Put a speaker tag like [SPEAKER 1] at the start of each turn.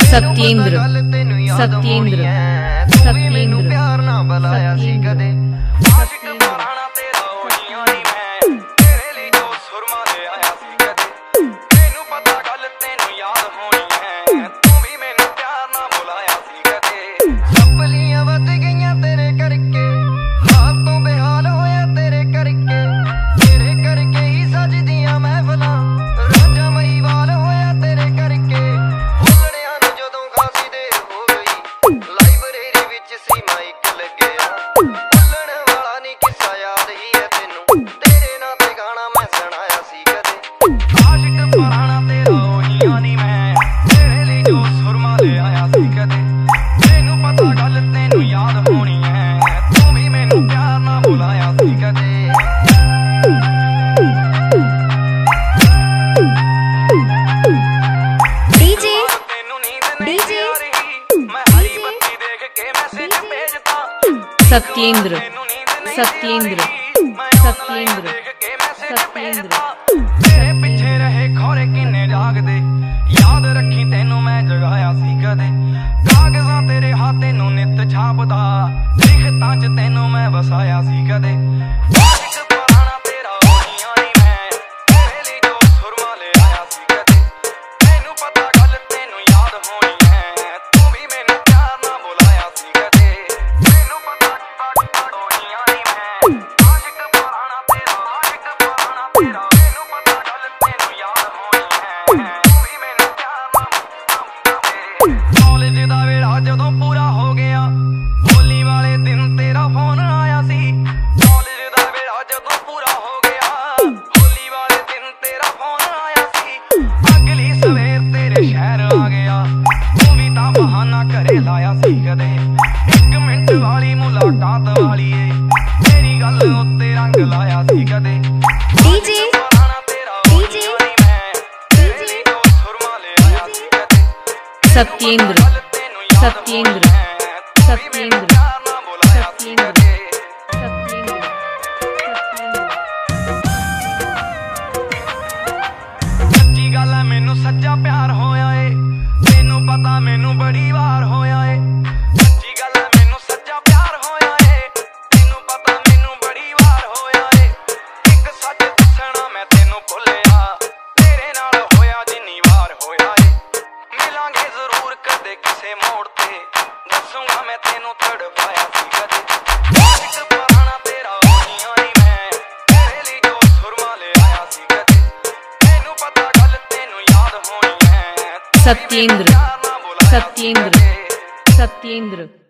[SPEAKER 1] सत्येंद्र सत्येंद्र सत्येंद्र प्यार ना बुलाया सी कदे आशिक पुराना तेरा होइयां नी मैं तेरे लिए जो सुरमा ले आया सी कदे तेनू पता गल तेनू याद होनी है तू भी मैनू प्यार ना बुलाया सी कदे सपलियां वध गईयां तेरे करके हाल तो बेहाल होया तेरे करके ही सजदियां महफिलां राजा महिवाल होया तेरे करके बोलणियां नूं जदों खासी देर हो गई लाइब्रेरी विच सी माइक लगया बोलण वाला नी किस्सा याद ही है तेनू तेरे नां ते गाना मैं सुनाया सी कदे आशिक पुराना तेरा होइयां नी मैं तेरे लिए जो सुरमा ले आया सी कदे तेनू पता गल तेनू याद होनी है तू भी मैनू प्यार ना बुलाया सी कदे सत्येंद्र सत्येंद्र सत्येंद्र सत्येंद्र तेरे पिछे रहे खोरे किन्ने जागदे याद रखी तेनू मैं जगाया सी कदे कागजां तेरे हाथे नू नित छापदा लिखतां च तेनू मैं वसाया सी कदे आशिक पुराना तेरा होइयां नी मैं तेरे लिए जो सुरमा ले आया सी कदे तेनू पता गल तेनू याद होनी है तू भी मैनू प्यार ना बुलाया सी कदे तेनू पता जदों पूरा हो गया होली वाले दिन तेरा फोन आया सी कॉलेज दा वेला जदों पूरा हो गया होली वाले दिन तेरा फोन आया सी अगली सवेर तेरे शहर आ गया तू भी तां बहाना घरे लाया सी कदे 1 मिनट वाली मुलाकात वाली तेरी गल उत्ते रंग लाया सी कदे डीजे सत्येंद्र सत्येंद्र सत्येंद्र सत्येंद्र सच्ची गल है मैनू सच्चा प्यार होया है तेनू पता मैनू बड़ी बार होया है सच्ची गल है मैनू सच्चा प्यार होया है तेनू पता मैनू बड़ी बार होया है एक सच दसना मैं तेनू भुलिया तेरे नाल होया जिन्नी बार होया है मिलांगे जरूर कदे किसे मोड़ ते दसूंगा मैं तेनू तड़पाया सी कदे आशिक पुराना तेरा होइयां नी मैं तेरे लिए जो सुरमा ले आया सी कदे तेनू पता गल तेनू याद होनी है सत्येंद्र सत्येंद्र सत्येंद्र